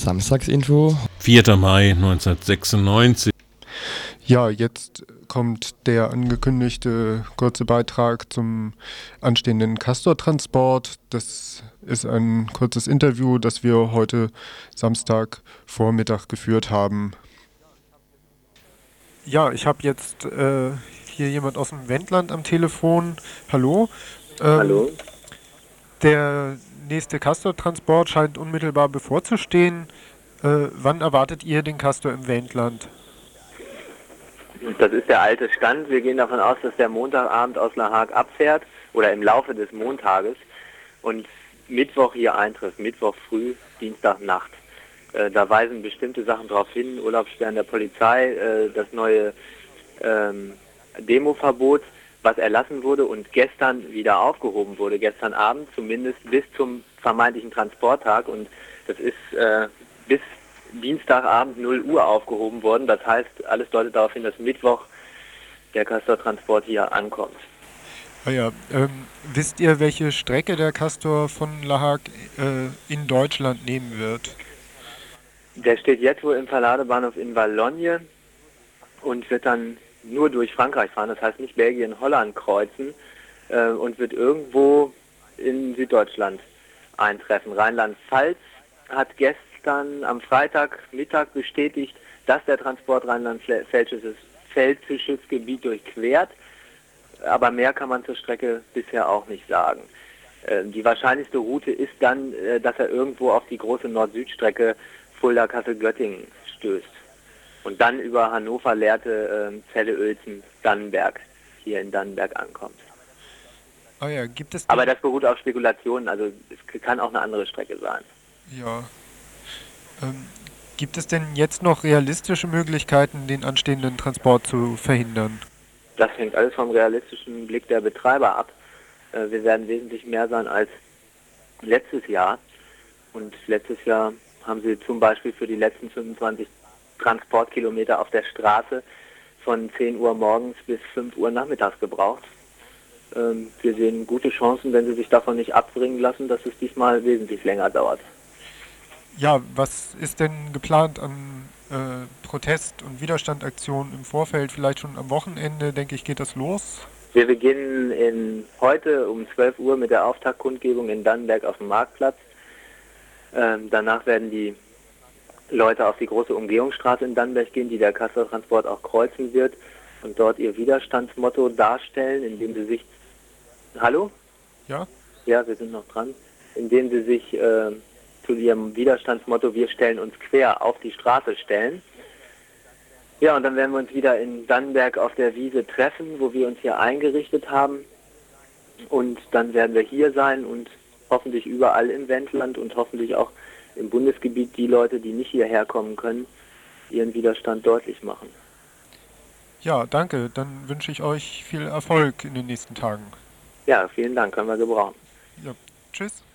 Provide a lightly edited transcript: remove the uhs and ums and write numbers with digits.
Samstagsinfo. 4. Mai 1996. Ja, jetzt kommt der angekündigte kurze Beitrag zum anstehenden Castor-Transport. Das ist ein kurzes Interview, das wir heute Samstagvormittag geführt haben. Ja, ich habe jetzt hier jemand aus dem Wendland am Telefon. Hallo. Hallo. Der nächste Castor-Transport scheint unmittelbar bevorzustehen. Wann erwartet ihr den Castor im Wendland? Das ist der alte Stand. Wir gehen davon aus, dass der Montagabend aus La Hague abfährt oder im Laufe des Montages und Mittwoch hier eintrifft. Mittwoch früh, Dienstag Nacht. Da weisen bestimmte Sachen darauf hin. Urlaubssperren der Polizei, das neue Demoverbot, was erlassen wurde und gestern wieder aufgehoben wurde. Gestern Abend zumindest bis zum vermeintlichen Transporttag. Und das ist bis Dienstagabend 0 Uhr aufgehoben worden. Das heißt, alles deutet darauf hin, dass Mittwoch der Castor-Transport hier ankommt. Ah ja, wisst ihr, welche Strecke der Castor von La Hague in Deutschland nehmen wird? Der steht jetzt wohl im Verladebahnhof in Valognes und wird dann nur durch Frankreich fahren, das heißt nicht Belgien, Holland kreuzen und wird irgendwo in Süddeutschland eintreffen. Rheinland-Pfalz hat gestern am Freitagmittag bestätigt, dass der Transport rheinland-pfälzisches Gebiet durchquert, aber mehr kann man zur Strecke bisher auch nicht sagen. Die wahrscheinlichste Route ist dann, dass er irgendwo auf die große Nord-Süd-Strecke Fulda-Kassel-Göttingen stößt und dann über Hannover, Lehrte, Celle, Uelzen, Dannenberg hier in Dannenberg ankommt. Ah ja, gibt es Aber das beruht auf Spekulationen, also es kann auch eine andere Strecke sein. Ja. Gibt es denn jetzt noch realistische Möglichkeiten, den anstehenden Transport zu verhindern? Das hängt alles vom realistischen Blick der Betreiber ab. Wir werden wesentlich mehr sein als letztes Jahr. Und letztes Jahr haben sie zum Beispiel für die letzten 25 Transportkilometer auf der Straße von 10 Uhr morgens bis 5 Uhr nachmittags gebraucht. Wir sehen gute Chancen, wenn sie sich davon nicht abbringen lassen, dass es diesmal wesentlich länger dauert. Ja, was ist denn geplant an Protest- und Widerstandaktionen im Vorfeld? Vielleicht schon am Wochenende, denke ich, geht das los? Wir beginnen heute um 12 Uhr mit der Auftaktkundgebung in Dannenberg auf dem Marktplatz. Danach werden die Leute auf die große Umgehungsstraße in Dannenberg gehen, die der Castor-Transport auch kreuzen wird und dort ihr Widerstandsmotto darstellen, indem sie sich... Hallo? Ja? Ja, wir sind noch dran. Indem sie sich zu ihrem Widerstandsmotto "Wir stellen uns quer" auf die Straße stellen. Ja, und dann werden wir uns wieder in Dannenberg auf der Wiese treffen, wo wir uns hier eingerichtet haben. Und dann werden wir hier sein und hoffentlich überall im Wendland und hoffentlich auch im Bundesgebiet die Leute, die nicht hierher kommen können, ihren Widerstand deutlich machen. Ja, danke. Dann wünsche ich euch viel Erfolg in den nächsten Tagen. Ja, vielen Dank, können wir gebrauchen. Ja, tschüss.